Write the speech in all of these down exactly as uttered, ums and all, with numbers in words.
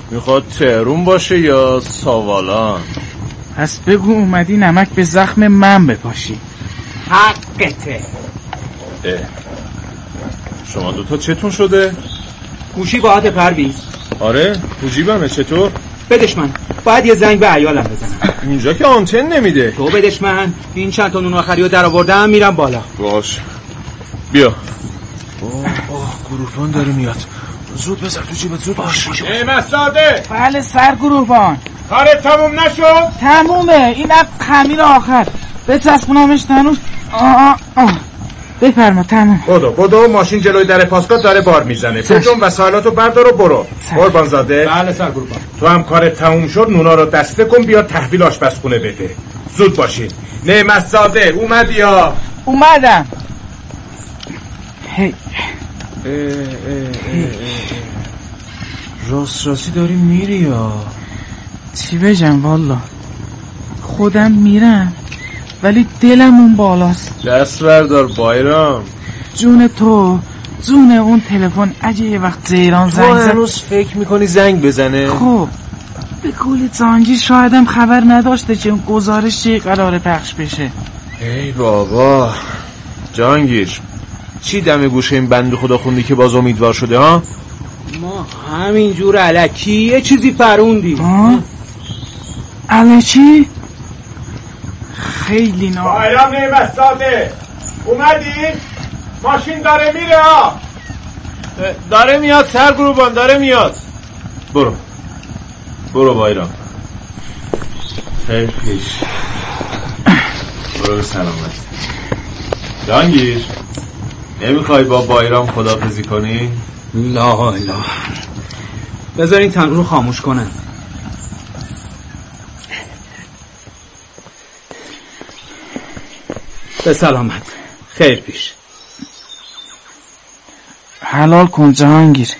میخواد تهرون باشه یا ساوالان؟ پس بگو اومدی نمک به زخم من بپاشی. حقته. اه. شما دوتا چتون شده؟ گوشی باهات پرویز؟ آره گوشی بمه. چطور؟ بدش من، باید یه زنگ به عیالم بزنم. اینجا که آنتن نمیده. تو بدش من، این چند تا نون آخری رو در آوردم میرم بالا. باش بیا. اوه اوه گروهبان داره میاد. زود بذار تو جیبت زود. باش نعمت زاده. بله سر گروهبان. کارت تموم نشد؟ تمومه. این خمیر آخر بچسبونمش تنوش. آه آه بفرما. تموم. بدو بدو ماشین جلوی در پاسگاه داره بار میزنه. بجون وسایلاتو بردار و برو. قربان زاده. بله سر گروهبان. تو هم کارت تموم شد، نونا رو دسته کن بیا تحویل آشپزخونه بده. زود باشین. نعمت زاده اومدی یا؟ اومدم. هی اه اه اه اه. راست راستی داری میری یا؟ چی بگم والا خودم میرم ولی دلم اون بالاست. دست بردار بایرام. جون تو جون اون تلفن اگه یه وقت زیران زنگ زد. تو هنوز فکر میکنی زنگ بزنه؟ خب به قول زنگی شایدم خبر نداشته که اون گزارش چی قراره پخش بشه. ای بابا جهانگیر چی دم گوشه این بنده خدا خوندی که باز امیدوار شده ها؟ ما همینجور الکی یه چیزی پروندی. ها؟ الکی؟ خیلی نا. بایرام نعمت زاده اومدی؟ ماشین داره میره ها. داره میاد سرگروبان داره میاد. برو برو بایرام. خیلی پیش برو سلامت. جهانگیر نمیخوای با بایرام خداحافظی کنی؟ لا لا بذار این تنور رو خاموش کنم. به سلامت. خیر پیش. حلال کن جهانگیر.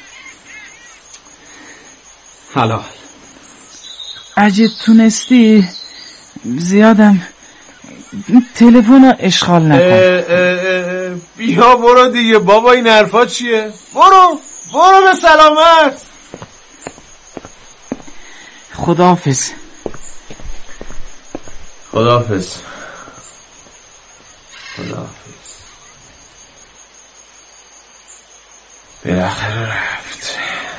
حلال. اگه تونستی زیادم تلفن رو اشغال نکن. اه اه اه بیا برو دیگه بابا این حرفا چیه؟ برو برو به سلامت. خداحافظ. خداحافظ. خداحافظ. بالاخره رفت.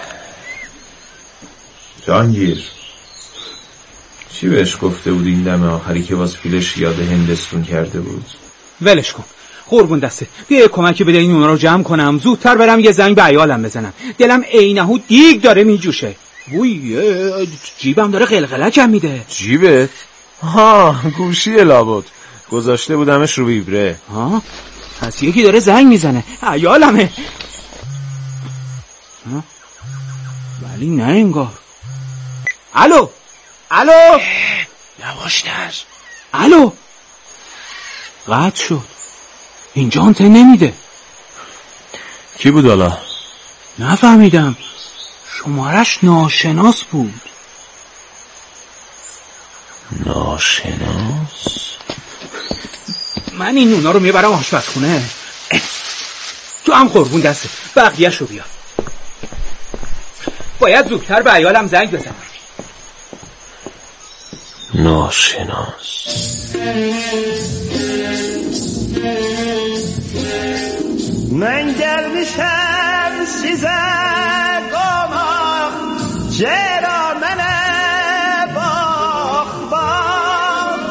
جهانگیر چی بهش گفته بود این دم آخری که باز پیلش یاد هندستون کرده بود؟ ولش کن قربون دسته. بیا کمکی بده این اونا رو جمع کنم زودتر برم یه زنگ به عیالم بزنم. دلم عینهو دیگ داره میجوشه. وای جیبم داره قلقلکم میده. جیبت؟ ها گوشی لابد گذاشته بودمش رو ویبره. ها پس یکی داره زنگ میزنه. عیالمه. ها ولی نه انگار. الو الو یواشتر. الو قطع شد. اینجا آنتن نمیده. کی بود حالا؟ نفهمیدم. شمارش ناشناس بود. ناشناس؟ من این نونا رو میبرم آشپزخونه. تو هم قربون دسته بقیه شو بیار. باید زودتر به عیالم زنگ بزنم. ناشناس. من gelmişim size konak Cera mene bak bak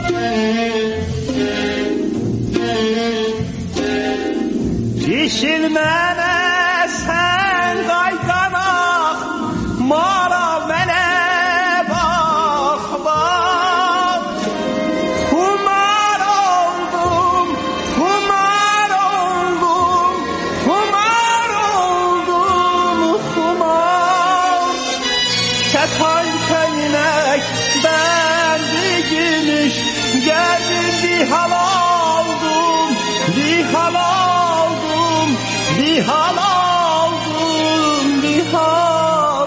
Dişilmene sen kaykanak Mara mene bak bak Kumar oldum, kumar oldum Kumar oldum, kumar Çatan köynek bendi gümüş Geldim bir hal aldım, bir hal aldım Bir hal aldım, bir hal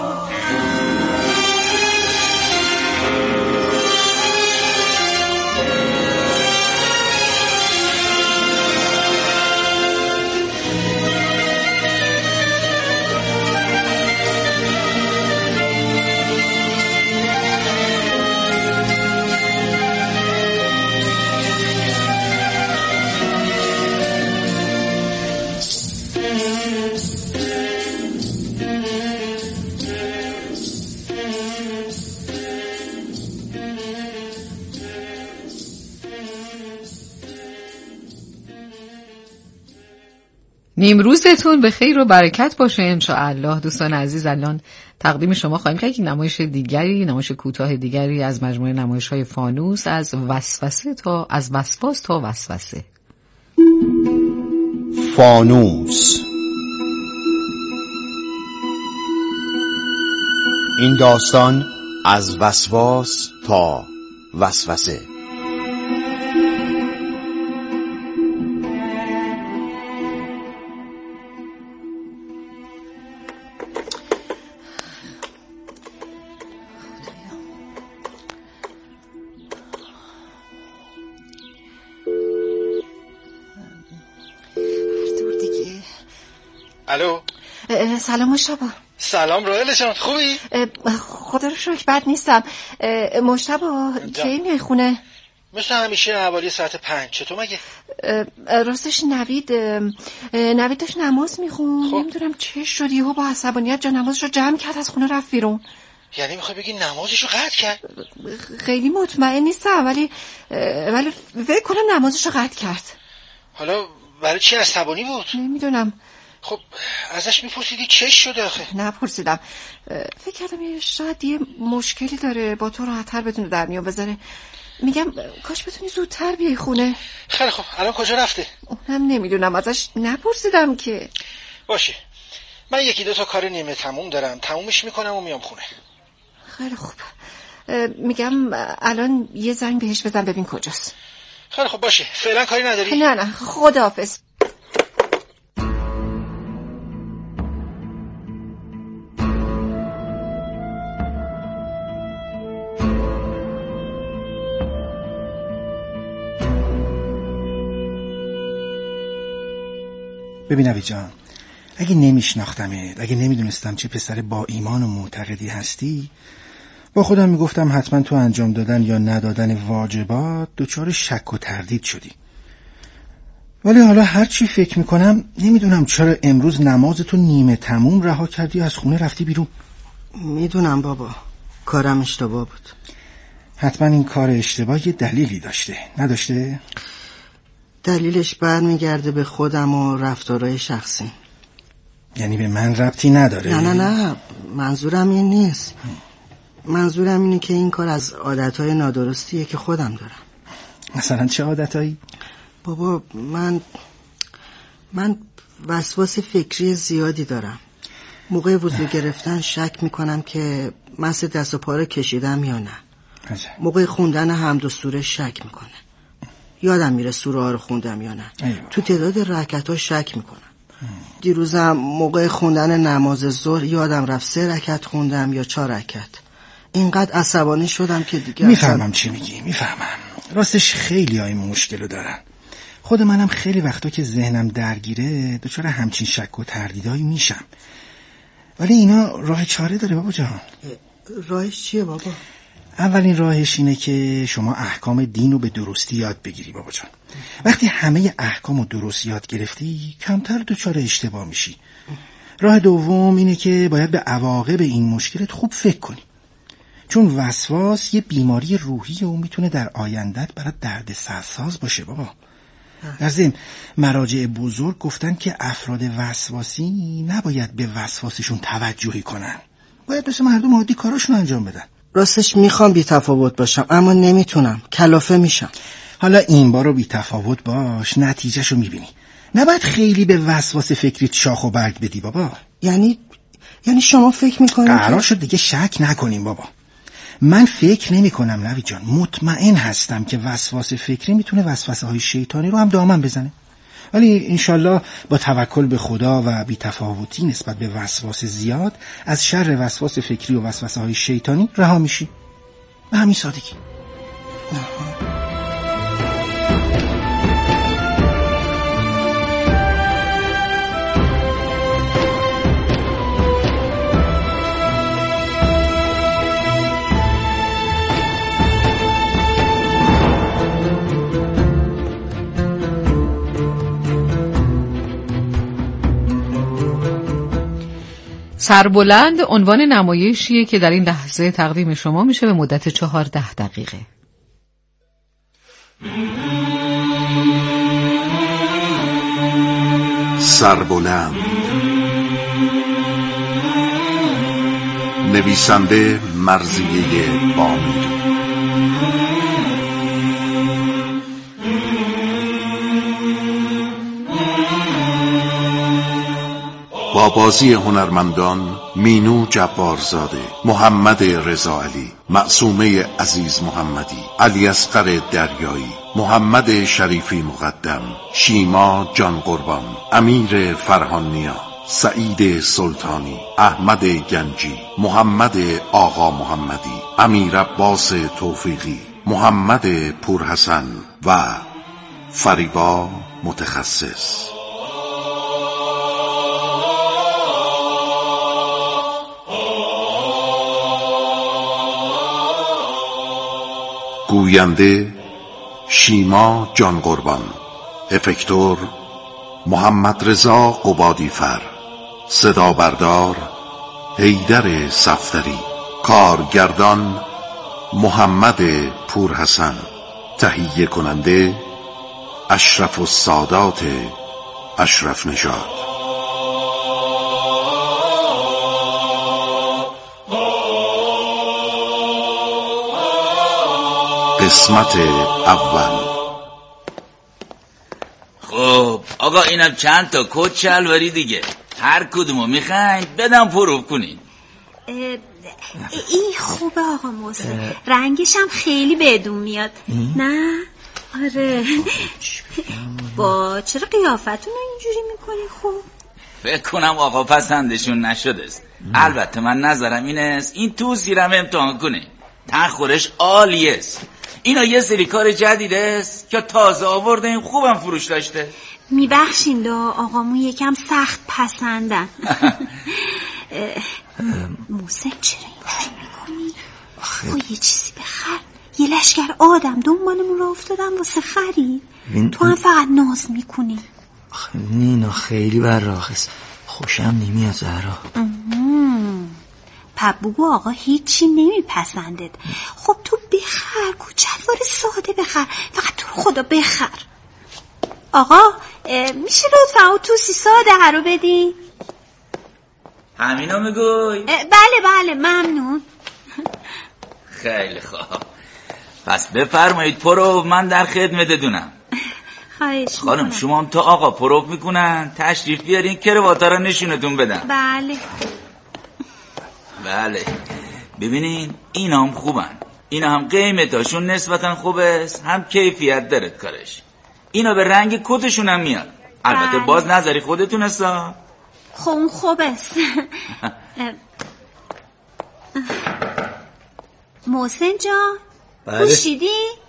نیمروزتون به خیر و برکت باشه انشاءالله. دوستان عزیز، الان تقدیم شما خواهیم کرد که نمایش دیگری، نمایش کوتاه دیگری از مجموعه نمایش‌های فانوس، از وسوسه تا از وسواس تا وسوسه. فانوس. این داستان از وسواس تا وسوسه. الو. سلام مشتبه. سلام رویل جان، خوبی؟ خدا رو شکر بد نیستم. مشتبه کی میای خونه؟ مثل همیشه حوالی ساعت پنج. چطور مگه؟ راستش نوید نوید داشت نماز میخون. خب. نمیدونم چه شد یهو با عصبانیت جا نمازش رو جمع کرد، از خونه رفت بیرون. یعنی میخوای بگی نمازش رو قطع کرد؟ خیلی مطمئن نیستم ولی ولی فکر کنم نمازش رو قطع کرد. حالا برای چی عصبانی بود؟ نمیدونم. خب ازش میپرسیدی چه شده آخه؟ نپرسیدم. فکر کردم یه شاید یه مشکلی داره با تو راحت‌تر بتونه در میون بذاره. میگم کاش بتونی زودتر بیای خونه. خیلی خب الان کجا رفته؟ اونم نمیدونم، ازش نپرسیدم که. باشه من یکی دو تا کار نیمه تموم دارم، تمومش میکنم و میام خونه. خیلی خوب. میگم الان یه زنگ بهش بزن ببین کجاست. خیلی خب باشه، فعلا کاری نداری؟ نه نه خداحافظ. ببین نوید جان، اگه نمیشناختمت، اگه نمیدونستم چه پسر با ایمان و معتقدی هستی، با خودم میگفتم حتما تو انجام دادن یا ندادن واجبات دچار شک و تردید شدی. ولی حالا هر چی فکر میکنم نمیدونم چرا امروز نمازتو نیمه تموم رها کردی از خونه رفتی بیرون. میدونم بابا، کارم اشتباه بود. حتما این کار اشتباه یه دلیلی داشته، نداشته؟ دلیلش برمیگرده به خودم و رفتارهای شخصی. یعنی به من ربطی نداره؟ نه نه نه منظورم این نیست. منظورم اینه که این کار از عادتهای نادرستیه که خودم دارم. مثلا چه عادتهایی؟ بابا من من وسواس فکری زیادی دارم. موقع وضو گرفتن شک میکنم که مس دست و پا رو کشیدم یا نه. عجب. موقع خوندن حمد و سوره شک میکنم، یادم میره سوره ها رو خوندم یا نه. ایوه. تو تعداد رکعت ها شک میکنم. دیروزم موقع خوندن نماز ظهر یادم رفت سه رکعت خوندم یا چهار رکعت. اینقدر عصبانی شدم که دیگه میفهمم اصلا... چی میگی، میفهمم. راستش خیلی های مشکلو دارن. خود منم خیلی وقتا که ذهنم درگیره دچار همچین شک و تردیدایی میشم. ولی اینا راه چاره داره بابا جان. راهش چیه بابا؟ اولین راهش اینه که شما احکام دین رو به درستی یاد بگیری بابا جان. وقتی همه احکام رو درست یاد گرفتی کمتر دچار اشتباه میشی. راه دوم اینه که باید به عواقب این مشکلت خوب فکر کنی، چون وسواس یه بیماری روحیه و میتونه در آیندت برات درد سرساز باشه بابا. در ضمن مراجع بزرگ گفتن که افراد وسواسی نباید به وسواسشون توجهی کنن، باید مثل مردم عادی کاراشون انجام بدن. راستش میخوام بی تفاوت باشم اما نمیتونم، کلافه میشم. حالا این بار رو بی تفاوت باش، نتیجهشو میبینی. نباید خیلی به وسواس فکریت شاخ و برگ بدی بابا. یعنی یعنی شما فکر میکنید قرار شد دیگه شک نکنیم بابا. من فکر نمی کنم نوید جان، مطمئن هستم که وسواس فکری میتونه وسوسه های شیطانی رو هم دامن بزنه، ولی انشالله با توکل به خدا و بی تفاوتی نسبت به وسواس زیاد از شر وسواس فکری و وسوسه های شیطانی رها میشی. به همین سادگی. سربلند عنوان نمایشیه که در این لحظه تقدیم شما میشه به مدت چهارده دقیقه. سربلند. نویسنده مرضیه بامیری. با بازی هنرمندان مینو جبارزاده، محمد رضا علی، معصومه عزیز محمدی، علی اصغر دریایی، محمد شریفی مقدم، شیما جان قربان، امیر فرهانیا، سعید سلطانی، احمد گنجی، محمد آقا محمدی، امیر عباس توفیقی، محمد پورحسن و فریبا متخصص. گوینده شیما جان قربان، افکتور محمد رضا قبادیفر، صدا بردار حیدر صفدری، کارگردان محمد پورحسن، تهیه کننده اشرف السادات اشرف نژاد. قسمت اول. خب آقا اینم چند تا کت شلواری دیگه، هر کدومو میخواین بدم پروف کنین. این خوبه آقا محسن، رنگش هم خیلی بدون میاد. نه آره. با چرا قیافتون اینجوری میکنی؟ خوب فکر کنم آقا پسندشون نشده است. البته من نظرم این است این تو سیرم امتحان کنه، تخورش عالیه است. اینا یه سری کار جدید است که تازه آورده، این خوبم فروش داشته. میبخشین دا آقامون یکم سخت پسندن. محسن چرا اینجوری میکنی؟ خب یه چیزی بخر، یه لشکر آدم دنبالمون را افتادن واسه خرید، تو هم فقط ناز میکنی. نینا خیلی براخست، خوشم نمیاد زهرا. پبوگو آقا هیچی نمیپسندد. خب تو بخر، کوچلوار ساده بخر، فقط تو رو خدا بخر. آقا میشه لطفا او توسی ساده هرو بدی؟ همینو میگوی؟ بله بله ممنون. خیلی خوب، پس بفرمایید پرو، من در خدمت دونم. خواهش خانم شما هم تا آقا پروف میکنن تشریف بیارین کرواتا رو نشونتون بدن. بله بله ببینین اینا هم خوبن، اینا هم قیمتاشون نسبتا خوبه، هم کیفیت داره کارش. اینا به رنگ کتشون هم میاد. البته بله. باز نظری خودتون هستا. خب اون خوبه. محسن جان بله. پوشیدی؟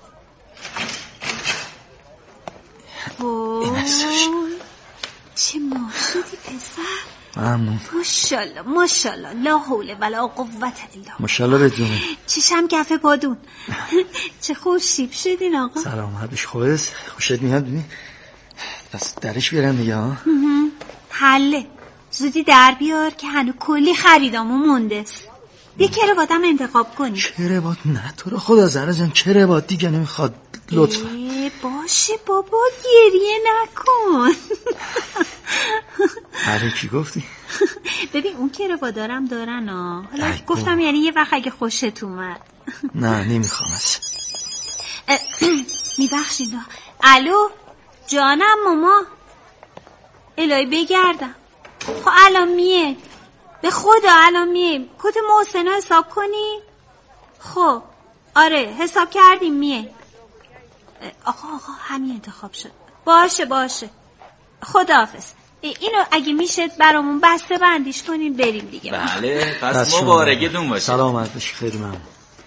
وای چه ماشودی پسر. ممنون. ماشالله ماشالله، لا حول ولا قوت الا. ماشالله بدونه. چشم کف بادون. چه خوشیب شدین آقا. سلامت بش. خوبه خوشت میاد ببین. پس درش بیارم دیگه ها. حله زودی در بیار که هنو کلی خریدامو مونده است. یه کرواتم انتخاب کنی. کروات؟ نه تو رو خدا زهرا جان کروات دیگه نمیخواد لطفا. باشه بابا گریه نکن. هره کی گفتی؟ ببین اون کروات دارم دارن ها. حالا گفتم یعنی یه وقت اگه خوشت اومد. نه نمیخوام از. میبخشید. الو جانم ماما. الهی بگردم. خب الان میه، به خدا الان میه. کت محسن حساب کنی؟ خب آره حساب کردیم میه. آقا آقا همین انتخاب شد. باشه باشه خداحافظ. اینو اگه میشه برامون بسته بندیش کنین بریم دیگه. بله پس مبارکتون باشه. سلامت باشی. خیلی ممنون.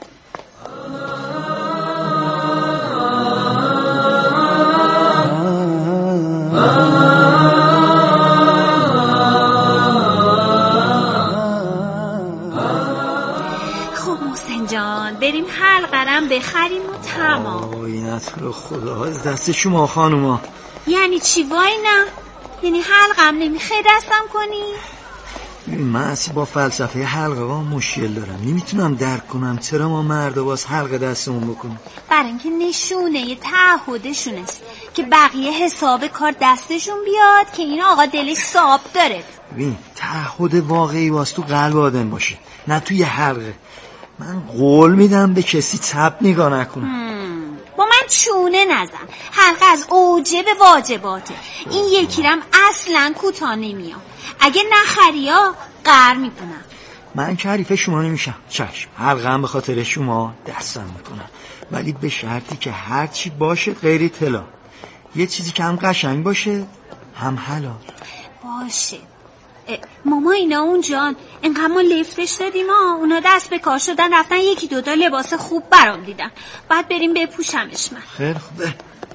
خب محسن جان بریم حلقرم بخریم و تمام. وای نه تو رو خدا از دست شما خانوما. یعنی چی وای نه؟ یعنی حلقم نمیخوای دستم کنی؟ من اصلا با فلسفه حلقه ها مشکل دارم. نمیتونم درک کنم چرا ما مردا باز حلقه دستمون بکنیم. برای اینکه نشونه یه تعهدشون است که بقیه حساب کار دستشون بیاد که این آقا دلش صاف داره. ببین تعهد واقعی واسه تو قلب آدم باشه، نه توی حلقه. من قول میدم به کسی چپ نگاه نکنم. با من چونه نزن. حلقه از اوجب واجباته. این یکی رم اصلا کوتاه نمیام. اگه نخریا قهر میکنم. من که حریف شما نمیشم. چشم، حلقه هم به خاطر شما دستم میکنم، ولی به شرطی که هر چی باشه غیر طلا. یه چیزی که هم قشنگ باشه هم حلال باشه. ماما اینا اونجان اینقدر ما لفتش دادیم ها، اونا دست به کار شدن رفتن یکی دوتا لباس خوب برام دیدن. باید بریم بپوشمش من. خیلی خوبه.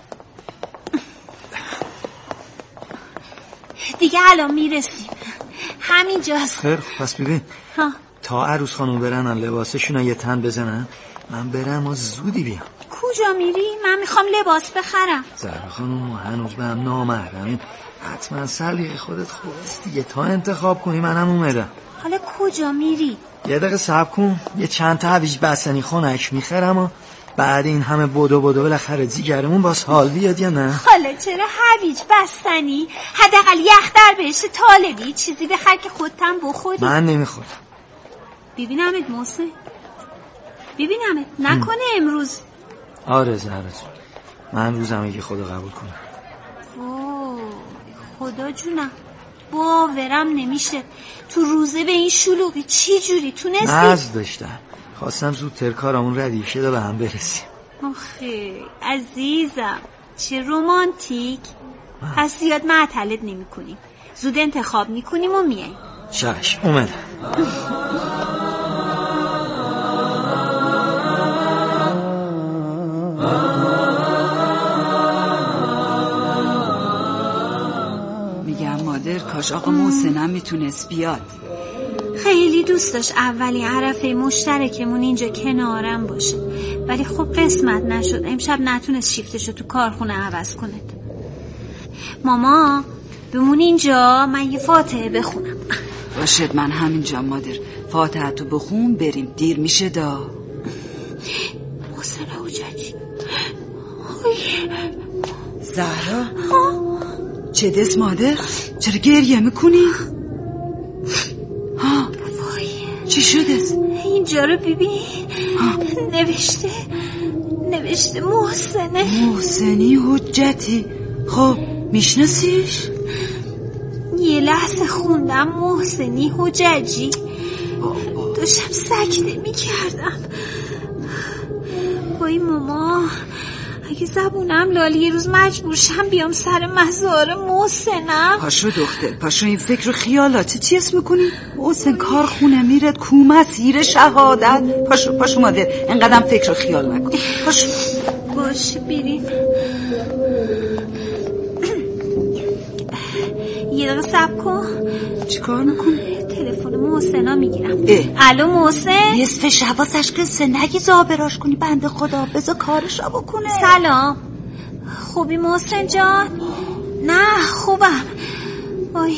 دیگه الان میرسیم همینجاست. خیلی خوب. پس ببین ها. تا عروس خانم برن لباسشون یه تن بزنن من برم و زودی بیام. کجا میری؟ من میخوام لباس بخرم. زهرا خانم هنوز به هم نامحرمیم، حتما سلیقه خودت خوبست دیگه. تا انتخاب کنی منم اومدم. حالا کجا میری؟ یه دقیقه صبر کن، یه چند تا هویج بستنی خنک میخرم و بعد این همه بدو بدو بالاخره جیگرمون باز حال بیاد یا نه. حالا چرا هویج بستنی؟ حداقل یخ در بهش طالبی چیزی بخر که خودتم بخوری. من نمیخورم. ببینمت موسه، ببینمت. نکنه امروز. آره زهرا جون، من روزم اگه خدا قبول کنه. وای خدا جونم، باورم نمیشه تو روزه به این شلوغی چی جوری تونستی؟ ناز داشتم، خواستم زودتر کارمون ردیف شده به هم برسیم. آخه عزیزم چه رومانتیک. پس زیاد معطلت نمی کنیم، زود انتخاب میکنیم و میاییم. چشم اومدم. کاش آقا محسنم میتونست بیاد. خیلی دوست داشت اولین عرفه مشترکمون اینجا کنارم باشه، ولی خب قسمت نشد. امشب نتونست شیفتشو تو کارخونه عوض کنه. ماما بمون اینجا، من یه فاتحه بخونم. باشد، من همینجا مادر. فاتحه تو بخون بریم، دیر میشه دا. محسن حجتی. زهرا چه دست مادر؟ چرا گریه میکنی؟ ها چی شده؟ اینجا رو ببین. نوشته نوشته محسنه. محسنی حجتی. خب میشناسیش؟ یه لحظه خوندم محسنی حججی، داشتم سکته میکردم. وای ماما، اگه زبونم لالی یه روز مجبور شم بیام سر مزار محسنم. پاشو دختر پاشو، این فکر و خیالاتی چی اسم میکنی؟ محسن کارخونه میرد کو مسیر شهادت. پاشو پاشو مادر، اینقدر فکر و خیال نکن. پاشو. باشه بریم. یه دقیقه صبر کن. چیکار میکنی؟ تلفن محسنا میگیرم. الو محسن؟ نصف شب واسش قصه نگی زابراش کنی بنده خدا، بذار کارشو بکنه. سلام، خوبی محسن جان؟ نه خوبم. وای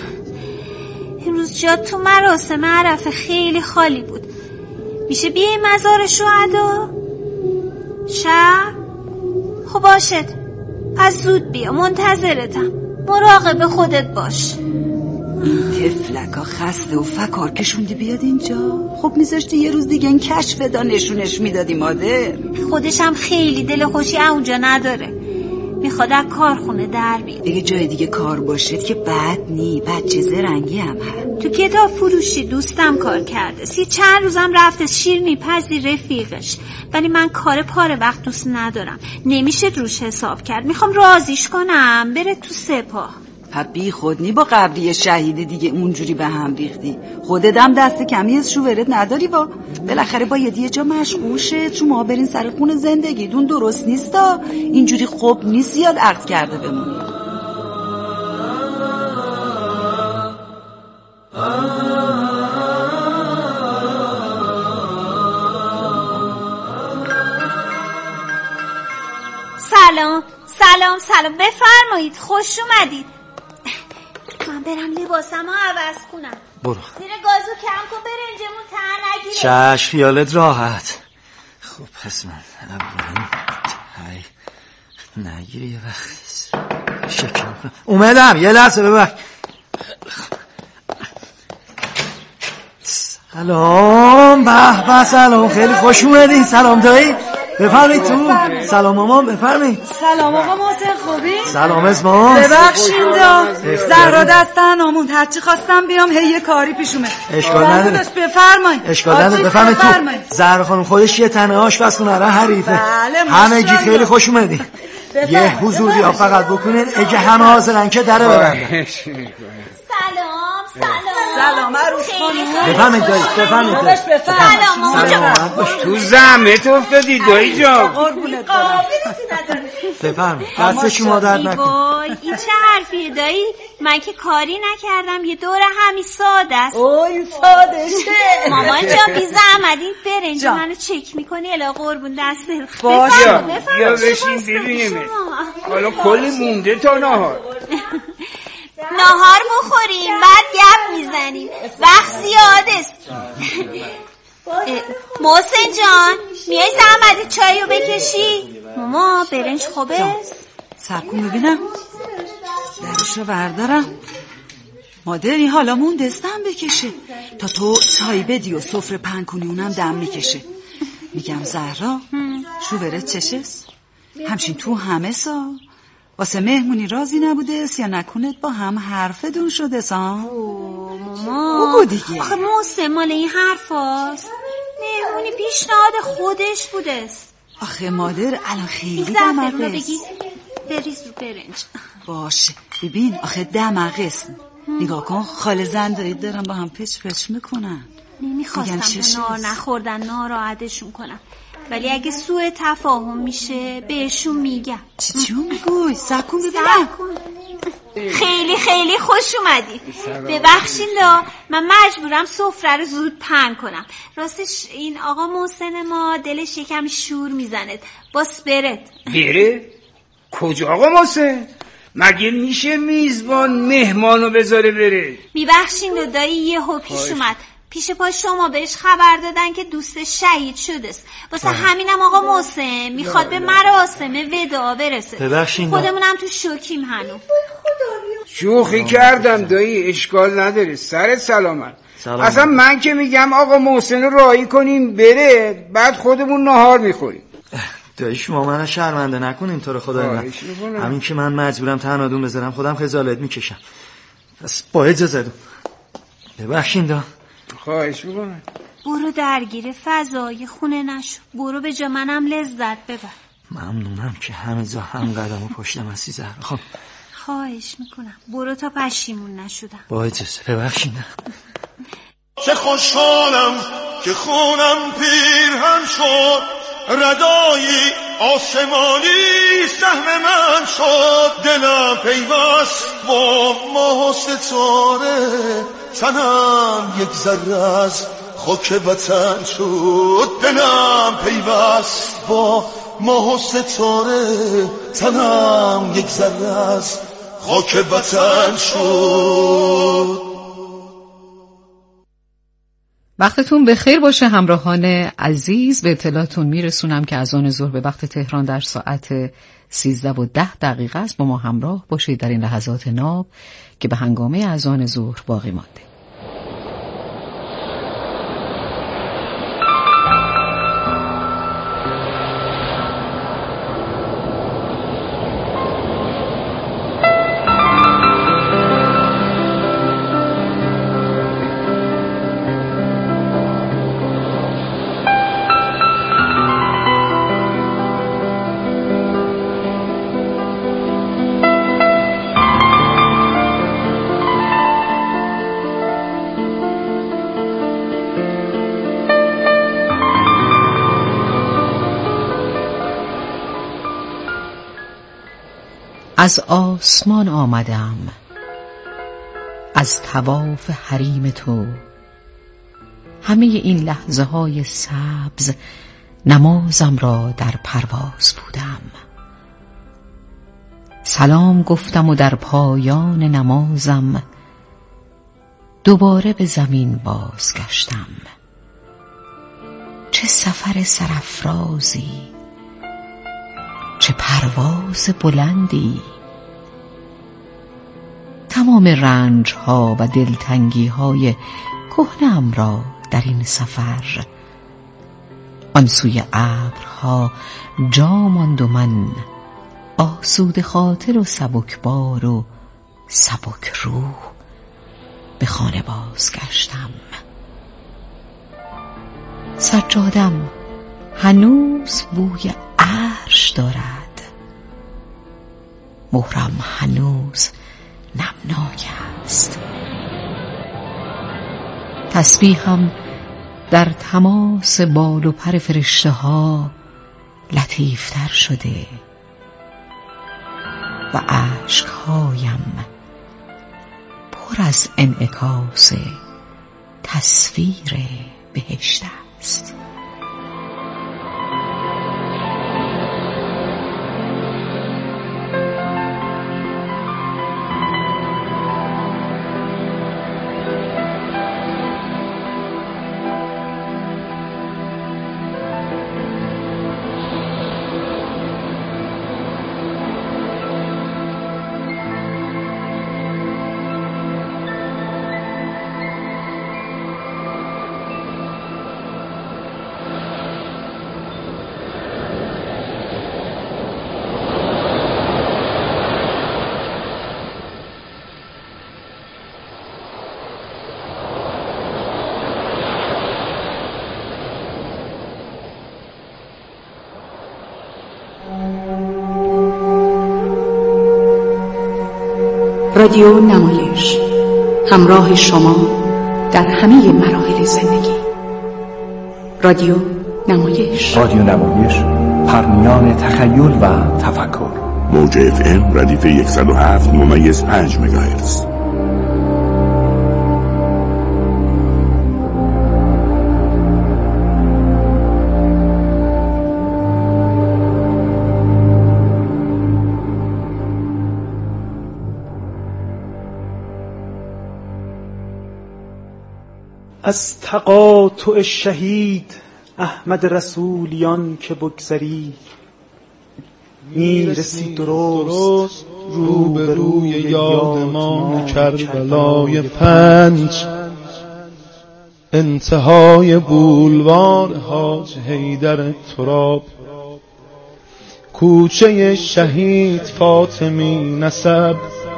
امروز جات تو مراسم عرفه خیلی خالی بود، میشه بیای مزار شهدا؟ شب؟ خب باشد، پس زود بیا، منتظرتم. مراقب خودت باش. این تفلکا خسته و فکار کشوندی بیاد اینجا. خب میذاشتی یه روز دیگه این کشف دا نشونش میدادی مادر. خودش هم خیلی دل خوشی اونجا نداره، میخواد از کارخونه در بیاد. دیگه جای دیگه کار باشد که بد نی، بچه زرنگی هم هست. تو کتاب فروشی دوستم کار کرده، سی چند روزم رفته شیرینی پزی رفیقش، ولی من کار پاره وقت دوست ندارم، نمیشه روش حساب کرد. میخوام راضیش کنم بره تو سپاه. بی خود نی با قبری شهیدی دیگه اونجوری به هم ریختی. خودت هم دست کمی از شوورت نداری. با بالاخره باید یه جا مشغول شه، چون ما برین سر خون زندگیتون درست نیستا. اینجوری خوب نیست زیاد عقد کرده بمونی. سلام سلام سلام، بفرمایید، خوش اومدید. من من برم لباسمو عوض کنم. برو. زیر گازو کم کن برنجمون تر نگیره. چشم خیالت راحت. خب پس من اولا تای نگیره یه وقت شکم کنم. اومدم یه لحظه ببر. سلام. به به سلام، خیلی خوش اومدین. سلام دایی، بفرمایید تو. سلام مامان، بفرمایید. سلام آقا محسن، خوبی؟ سلام اسمان. ببخشید زهرا دستن آمون هرچی خواستم بیام هی یه کاری پیش اومد. اشکال نداره، بفرمایید. اشکال نداره، بفرمایید تو. زهرا خانم خودش یه تنه آشپزخونه را حریفه. همگی خیلی خوش اومدین. یه حضوری ها فقط بکنین اگه همه حاضرن که دره ببندن. سلام سلام سلام عروس خانم. بفرمایید دایی، بفرمایید دایی. سلام. تو زحمت افتادی دایی جان. قربونت برم. بفرمایید، دست شما درد نکنه. وای این چه حرفیه دایی؟ من که کاری نکردم، یه دور همین ساده است. اوه این ساده شه. مامان جان بی زحمت این برنج منو چک میکنی الا قربون دستت. باشه بیا بشین ببینیم. حالا کلی مونده تا نهار. نهار بخوریم بعد گپ میزنیم، وقت زیاد است. محسن جان میای زحمت چایو بکشی؟ ماما برنج خوبه است؟ سرکون ببینم درشو بردارم. مادری حالا موندستم بکشه تا تو چای بدی و سفره پهن کنی، اونم دم میکشه. میگم زهرا شوورت چشست؟ همچین تو همه سا واسه مهمونی رازی نبوده یا نکنت با هم حرفتون شده سا؟ اوه ماما بگو دیگه. آخه محسن مال این حرف هاست. مهمونی پیشنهاد خودش بوده است. آخه مادر الان خیلی دماغه است. بریز رو برنج. باشه ببین آخه دماغه است. نگاه کن خاله زندایی دارن با هم پچ پچ میکنن. نمیخواستم تا نار نخوردن ناراحتشون کنم، ولی اگه سوء تفاهم میشه بهشون میگم. چی چی میگوی؟ سکون ببینم. خیلی خیلی خوش اومدی. ببخشین دا من مجبورم سفره رو زود پهن کنم. راستش این آقا محسن ما دلش یکم شور میزنه. باس برد بره؟ کجا آقا محسن؟ مگه میشه میزبان مهمانو بذاره بره؟ میبخشین دو دایی یه هو پیش اومد. پیش پا شما بهش خبر دادن که دوستش شهید شده است. واسه همینم آقا محسن میخواد به مراسم وداع برسه. خودمونم تو شوکیم هنو. شوخی کردم دایی، اشکال نداره، سر سلامت. سلام. اصلا من که میگم آقا محسن رو راهی کنیم بره، بعد خودمون نهار میخوریم. دایی شما منو شرمنده نکن اینطور، خدای من. همین که من مجبورم تنهادون بذارم خودم خجالت میکشم. پس با اجازه دو ببخشین دا. خواهش میکنم. برو درگیر فضای خونه نشو، برو به جا منم لذت ببر. ممنونم که همه جا هم قدم و پشتم هستی زهرا. خب خواهش میکنم برو تا پشیمون نشدم. با اجازه ببخشین. چه خوشحالم که خونم پیرهن شد، ردایی آسمانی سهم من شد، دلم پیوست با ماه و ستاره، تنم یک ذره از خاک وطن شد، دلم پیوست با ماه و ستاره، تنم یک ذره از خاک وطن شد. وقتتون بخیر باشه همراهان عزیز. به اطلاعتون میرسونم که اذان ظهر به وقت تهران در ساعت سیزده و ده دقیقه است. با ما همراه باشید در این لحظات ناب که به هنگامه اذان ظهر باقی مانده. از آسمان آمدم، از طواف حریم تو، همه این لحظه های سبز نمازم را در پرواز بودم. سلام گفتم و در پایان نمازم دوباره به زمین بازگشتم. چه سفر سرافرازی، چه پرواز بلندی. تمام رنج ها و دلتنگی های کهنه‌ام را در این سفر آن سوی ابرها جا ماند و من آسوده خاطر و سبکبار و سبک روح به خانه بازگشتم. سجادم هنوز بوی عرش دارد، مهرم هنوز نمناک است. تسبیحم در تماس بال و پر فرشته ها لطیفتر شده و اشکهایم پر از انعکاس تصویر بهشت است. رادیو نمایش، همراه شما در همه مراحل زندگی. رادیو نمایش، رادیو نمایش، پرمیان تخیل و تفکر. موج اف ام ردیف صد و هفت ممیز پنج مگاهرتز. از تقاطع شهید احمد رسولیان که بگذری، میرسی درست رو به روی یادمان کربلای پنج، انتهای بولوار حاج حیدر تراب، کوچه شهید فاطمی نسب،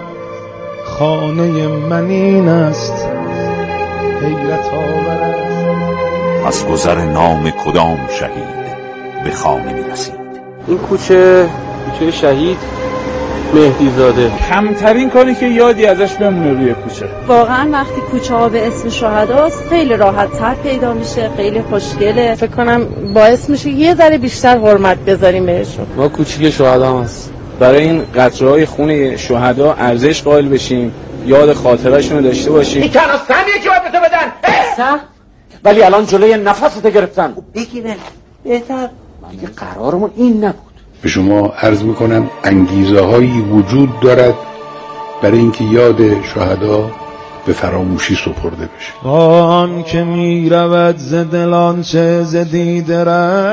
خانه من این است حیرت آور است. از گذر نام کدام شهید به خانه می رسید؟ این کوچه کوچه شهید مهدی زاده. کمترین کاری که یادی ازش بمونه روی کوچه. واقعا وقتی کوچه ها به اسم شهداست خیلی راحت تر پیدا میشه، خیلی خوشگله. فکر کنم باعث میشه یه ذره بیشتر حرمت بذاریم بهشون. ما کوچه شهدا هست، برای این قطره‌های خون شهدا ارزش قائل بشیم، یاد خاطره‌شون رو داشته باشیم. این تنها سهمیه که باید به تو بدن. سه ولی الان جلوی نفست گرفتن. بگیره بهتر. دیگه قرارمون این نبود. به شما عرض میکنم انگیزه هایی وجود دارد برای اینکه یاد شهدا به فراموشی سپرده بشه. آن که می رود ز دلان چه ز دیده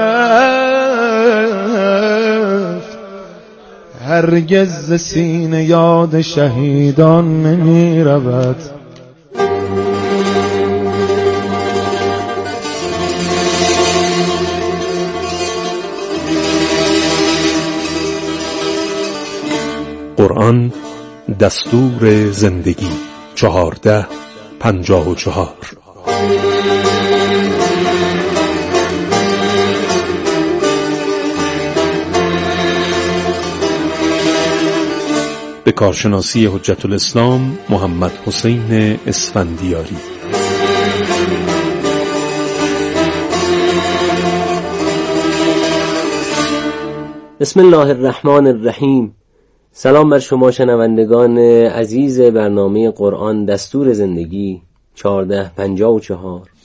رفت، هرگز ز سینه یاد شهیدان نمی رود. قرآن دستور زندگی چهارده پنجاه و چهار. به کارشناسی حجت الاسلام محمد حسین اسفندیاری. بسم الله الرحمن الرحیم. سلام بر شما شنوندگان عزیز برنامه قرآن دستور زندگی چهارده پنجاه و چهار.